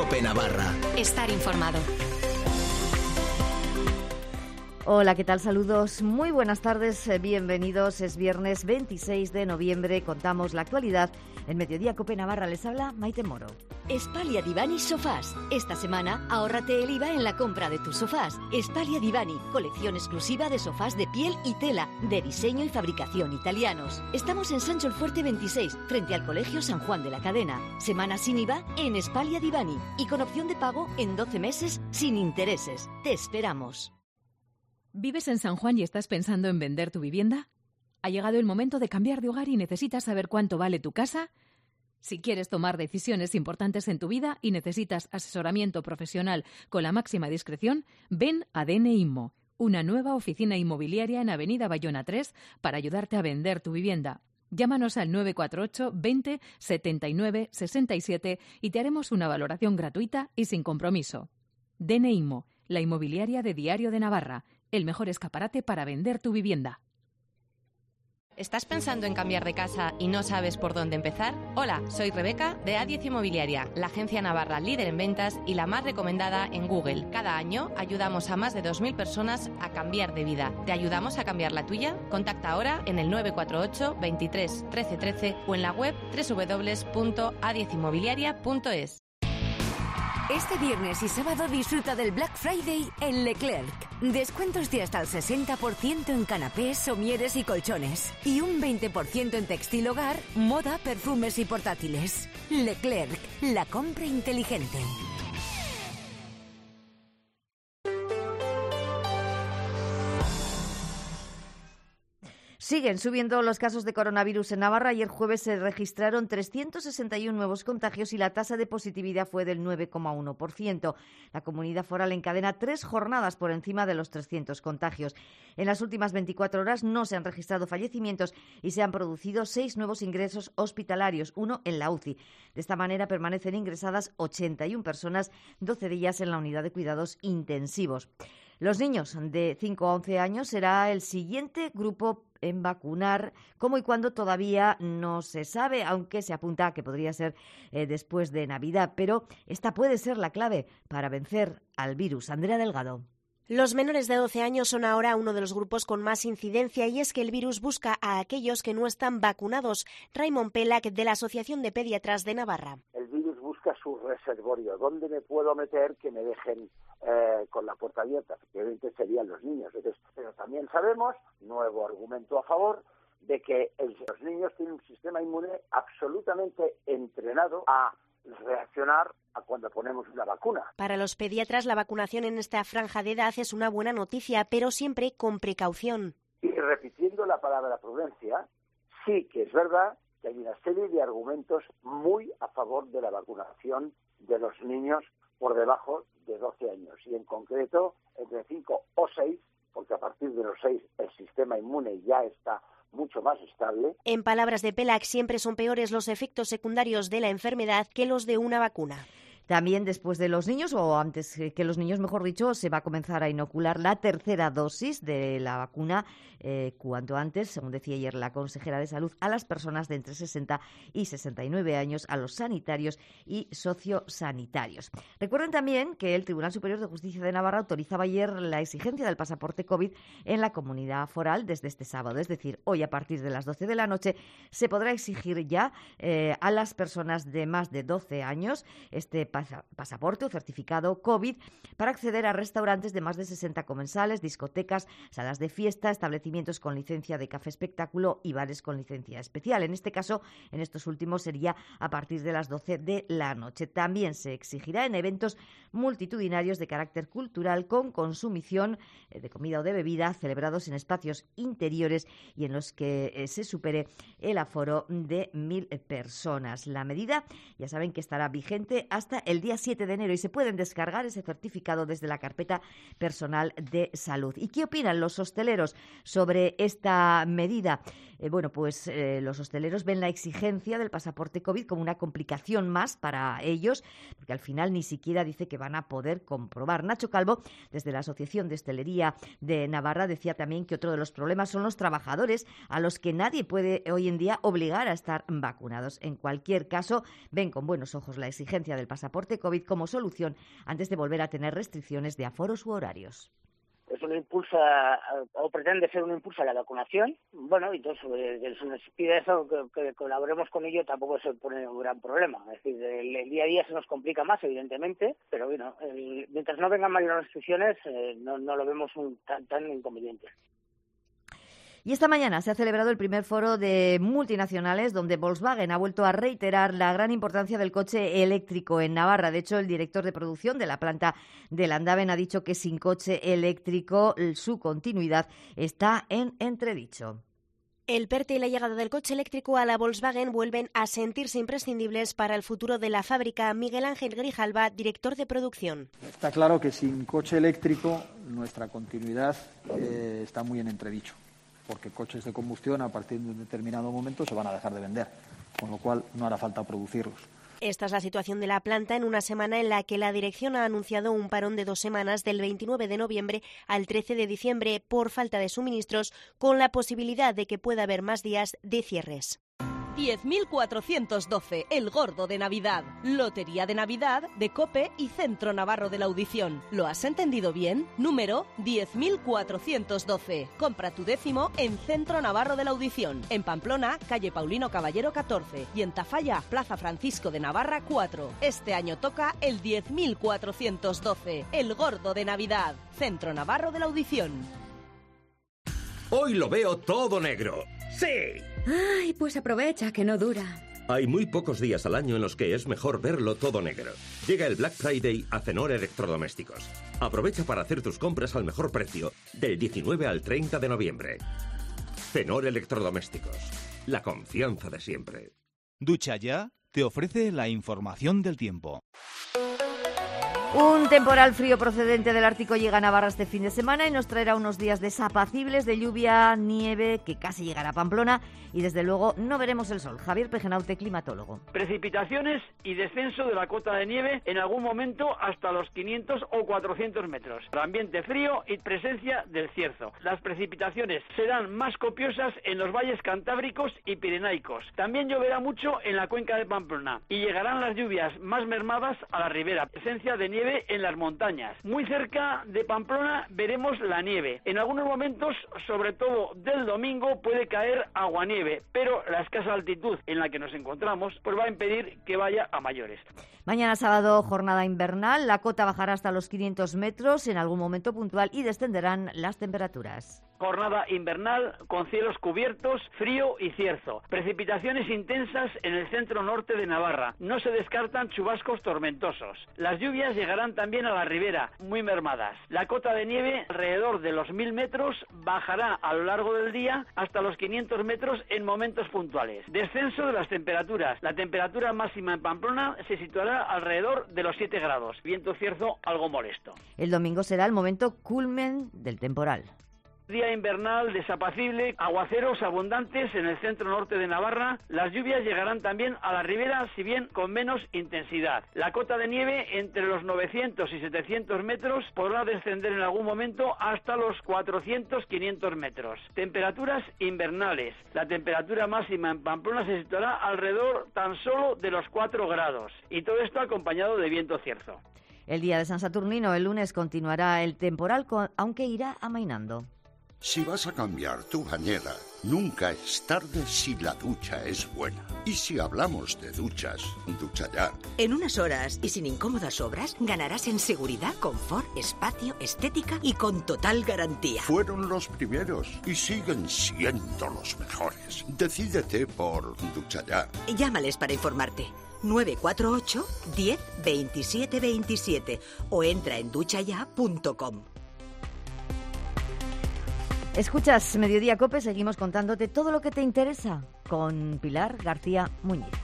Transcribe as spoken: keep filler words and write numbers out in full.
COPE Navarra. Estar informado. Hola, ¿qué tal? Saludos, muy buenas tardes, bienvenidos. Es viernes veintiséis de noviembre, contamos la actualidad en Mediodía COPE Navarra. Les habla Maite Moro. Espalia Divani Sofás. Esta semana ahórrate el I V A en la compra de tus sofás. Espalia Divani, colección exclusiva de sofás de piel y tela, de diseño y fabricación italianos. Estamos en Sancho el Fuerte veintiséis, frente al Colegio San Juan de la Cadena. Semana sin I V A en Espalia Divani y con opción de pago en doce meses sin intereses. Te esperamos. ¿Vives en San Juan y estás pensando en vender tu vivienda? ¿Ha llegado el momento de cambiar de hogar y necesitas saber cuánto vale tu casa? Si quieres tomar decisiones importantes en tu vida y necesitas asesoramiento profesional con la máxima discreción, ven a D N Inmo, una nueva oficina inmobiliaria en Avenida Bayona tres para ayudarte a vender tu vivienda. Llámanos al nueve cuatro ocho veinte setenta y nueve sesenta y siete y te haremos una valoración gratuita y sin compromiso. D N Inmo, la inmobiliaria de Diario de Navarra, el mejor escaparate para vender tu vivienda. ¿Estás pensando en cambiar de casa y no sabes por dónde empezar? Hola, soy Rebeca de A diez Inmobiliaria, la agencia navarra líder en ventas y la más recomendada en Google. Cada año ayudamos a más de dos mil personas a cambiar de vida. ¿Te ayudamos a cambiar la tuya? Contacta ahora en el nueve cuatro ocho veintitrés trece trece o en la web doble u doble u doble u punto a diez inmobiliaria punto es. Este viernes y sábado disfruta del Black Friday en Leclerc. Descuentos de hasta el sesenta por ciento en canapés, somieres y colchones. Y un veinte por ciento en textil hogar, moda, perfumes y portátiles. Leclerc, la compra inteligente. Siguen subiendo los casos de coronavirus en Navarra. Ayer jueves se registraron trescientos sesenta y uno nuevos contagios y la tasa de positividad fue del nueve coma uno por ciento. La comunidad foral encadena tres jornadas por encima de los trescientos contagios. En las últimas veinticuatro horas no se han registrado fallecimientos y se han producido seis nuevos ingresos hospitalarios, uno en la U C I. De esta manera permanecen ingresadas ochenta y una personas, doce de ellas en la unidad de cuidados intensivos. Los niños de cinco a once años será el siguiente grupo en vacunar, cómo y cuándo todavía no se sabe, aunque se apunta a que podría ser eh, después de Navidad. Pero esta puede ser la clave para vencer al virus. Andrea Delgado. Los menores de doce años son ahora uno de los grupos con más incidencia y es que el virus busca a aquellos que no están vacunados. Raimon Pelac, de la Asociación de Pediatras de Navarra. El virus busca su reservorio. ¿Dónde me puedo meter que me dejen eh, con la puerta abierta? Efectivamente serían los niños. Entonces, pero también sabemos, nuevo argumento a favor, de que el, los niños tienen un sistema inmune absolutamente entrenado a reaccionar a cuando ponemos una vacuna. Para los pediatras, la vacunación en esta franja de edad es una buena noticia, pero siempre con precaución. Y repitiendo la palabra prudencia, sí que es verdad que hay una serie de argumentos muy a favor de la vacunación de los niños por debajo de doce años, y en concreto entre cinco o seis, porque a partir de los seis el sistema inmune ya está mucho más estable. En palabras de Pelac, siempre son peores los efectos secundarios de la enfermedad que los de una vacuna. También después de los niños, o antes que los niños, mejor dicho, se va a comenzar a inocular la tercera dosis de la vacuna eh, cuanto antes, según decía ayer la consejera de Salud, a las personas de entre sesenta y sesenta y nueve años, a los sanitarios y sociosanitarios. Recuerden también que el Tribunal Superior de Justicia de Navarra autorizaba ayer la exigencia del pasaporte COVID en la comunidad foral desde este sábado, es decir, hoy a partir de las doce de la noche se podrá exigir ya eh, a las personas de más de doce años este pasaporte o certificado COVID para acceder a restaurantes de más de sesenta comensales, discotecas, salas de fiesta, establecimientos con licencia de café espectáculo y bares con licencia especial. En este caso, en estos últimos sería a partir de las doce de la noche. También se exigirá en eventos multitudinarios de carácter cultural con consumición de comida o de bebida celebrados en espacios interiores y en los que se supere el aforo de mil personas. La medida, ya saben que estará vigente hasta el día siete de enero y se pueden descargar ese certificado desde la carpeta personal de salud. ¿Y qué opinan los hosteleros sobre esta medida? Eh, bueno, pues eh, los hosteleros ven la exigencia del pasaporte COVID como una complicación más para ellos, porque al final ni siquiera dice que van a poder comprobar. Nacho Calvo, desde la Asociación de Hostelería de Navarra, decía también que otro de los problemas son los trabajadores a los que nadie puede hoy en día obligar a estar vacunados. En cualquier caso, ven con buenos ojos la exigencia del pasaporte pasaporte COVID como solución antes de volver a tener restricciones de aforos u horarios. Es un impulso o pretende ser un impulso a la vacunación. Bueno, entonces eh, si nos pide eso, que, que colaboremos con ello, tampoco se pone un gran problema. Es decir, el, el día a día se nos complica más, evidentemente, pero bueno, el, mientras no vengan mayores restricciones, eh, no, no lo vemos un, tan, tan inconveniente. Y esta mañana se ha celebrado el primer foro de multinacionales donde Volkswagen ha vuelto a reiterar la gran importancia del coche eléctrico en Navarra. De hecho, el director de producción de la planta de Landaven ha dicho que sin coche eléctrico su continuidad está en entredicho. El PERTE y la llegada del coche eléctrico a la Volkswagen vuelven a sentirse imprescindibles para el futuro de la fábrica. Miguel Ángel Grijalva, director de producción. Está claro que sin coche eléctrico nuestra continuidad eh, está muy en entredicho, porque coches de combustión a partir de un determinado momento se van a dejar de vender, con lo cual no hará falta producirlos. Esta es la situación de la planta en una semana en la que la dirección ha anunciado un parón de dos semanas del veintinueve de noviembre al trece de diciembre por falta de suministros, con la posibilidad de que pueda haber más días de cierres. diez mil cuatrocientos doce, el gordo de Navidad. Lotería de Navidad de COPE y Centro Navarro de la Audición. ¿Lo has entendido bien? Número diez mil cuatrocientos doce. Compra tu décimo en Centro Navarro de la Audición. En Pamplona, calle Paulino Caballero catorce. Y en Tafalla, Plaza Francisco de Navarra cuatro. Este año toca el diez mil cuatrocientos doce, el gordo de Navidad. Centro Navarro de la Audición. Hoy lo veo todo negro. ¡Sí! Ay, pues aprovecha, que no dura. Hay muy pocos días al año en los que es mejor verlo todo negro. Llega el Black Friday a Cenor Electrodomésticos. Aprovecha para hacer tus compras al mejor precio del diecinueve al treinta de noviembre. Cenor Electrodomésticos. La confianza de siempre. Ducha Ya te ofrece la información del tiempo. Un temporal frío procedente del Ártico llega a Navarra este fin de semana y nos traerá unos días desapacibles de lluvia, nieve, que casi llegará a Pamplona y desde luego no veremos el sol. Javier Pejenaute, climatólogo. Precipitaciones y descenso de la cota de nieve en algún momento hasta los quinientos o cuatrocientos metros. Ambiente frío y presencia del cierzo. Las precipitaciones serán más copiosas en los valles cantábricos y pirenaicos. También lloverá mucho en la cuenca de Pamplona y llegarán las lluvias más mermadas a la ribera. Presencia de nieve en las montañas. Muy cerca de Pamplona veremos la nieve. En algunos momentos, sobre todo del domingo, puede caer aguanieve, pero la escasa altitud en la que nos encontramos pues va a impedir que vaya a mayores. Mañana sábado, jornada invernal. La cota bajará hasta los quinientos metros en algún momento puntual y descenderán las temperaturas. Jornada invernal con cielos cubiertos, frío y cierzo. Precipitaciones intensas en el centro norte de Navarra. No se descartan chubascos tormentosos. Las lluvias llegarán también a la ribera, muy mermadas. La cota de nieve, alrededor de los mil metros, bajará a lo largo del día hasta los quinientos metros en momentos puntuales. Descenso de las temperaturas. La temperatura máxima en Pamplona se situará alrededor de los siete grados. Viento cierzo algo molesto. El domingo será el momento culmen del temporal. Día invernal desapacible, aguaceros abundantes en el centro norte de Navarra. Las lluvias llegarán también a la ribera, si bien con menos intensidad. La cota de nieve entre los novecientos y setecientos metros podrá descender en algún momento hasta los cuatrocientos a quinientos metros. Temperaturas invernales. La temperatura máxima en Pamplona se situará alrededor tan solo de los cuatro grados. Y todo esto acompañado de viento cierzo. El día de San Saturnino, el lunes, continuará el temporal, aunque irá amainando. Si vas a cambiar tu bañera, nunca es tarde si la ducha es buena. Y si hablamos de duchas, Ducha Ya. En unas horas y sin incómodas obras, ganarás en seguridad, confort, espacio, estética y con total garantía. Fueron los primeros y siguen siendo los mejores. Decídete por Ducha Ya. Llámales para informarte. nueve cuatro ocho, diez, veintisiete veintisiete o entra en ducha ya punto com. Escuchas Mediodía COPE, seguimos contándote todo lo que te interesa con Pilar García Muñiz.